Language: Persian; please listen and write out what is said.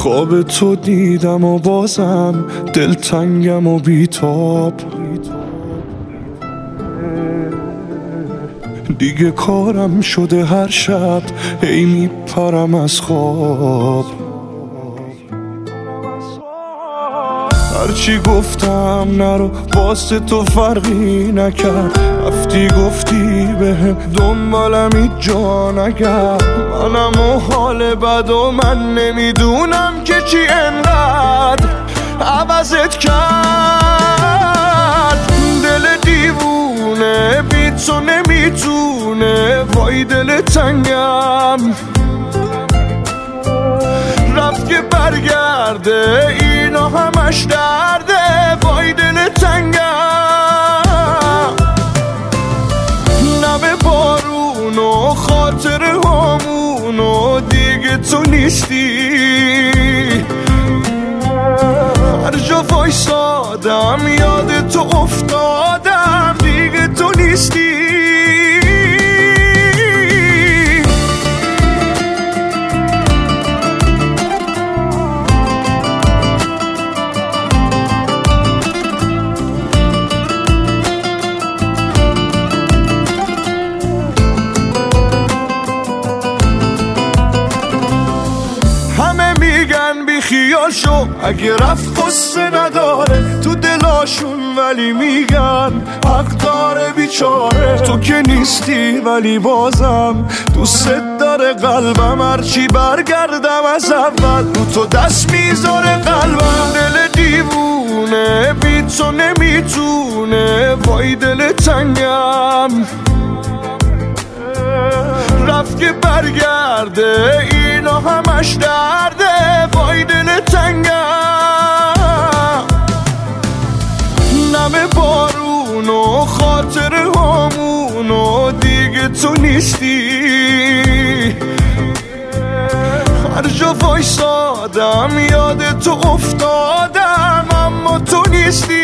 خواب تو دیدم و بازم دلتنگم و بیتاب. دیگه کارم شده هر شب هی میپرم از خواب. هرچی گفتم نرو واسه تو فرقی نکرد، رفتی گفتی بهم دنبالم هیچ جا نگرد. منم و حال بد و من نمیدونم که چی انقدر عوضت کرد. دل دیوونه بی تو نمیتونه، وای دل تنگم رفت که برگرده، اینا همش درده، وای دل تنگم. نم بارون و خاطر همون و دیگه تو نیستی. هر جا وایسادم یاد تو افتادم، دیگه تو نیستی. بی خیال شو اگه رفت قصه نداره تو دلاشون، ولی میگن حق داره بیچاره. تو که نیستی ولی بازم دوست داره قلبم، هرچی برگردم از اول رو تو دست میذاره قلبم. دل دیوونه بی تو نمیتونه، وای دل تنگم رفت که برگرده، اینا همش درده، وای دل تنگم. نم بارون و خاطر همون و دیگه تو نیستی. هر جا وایسادم یاد تو افتادم، اما تو نیستی.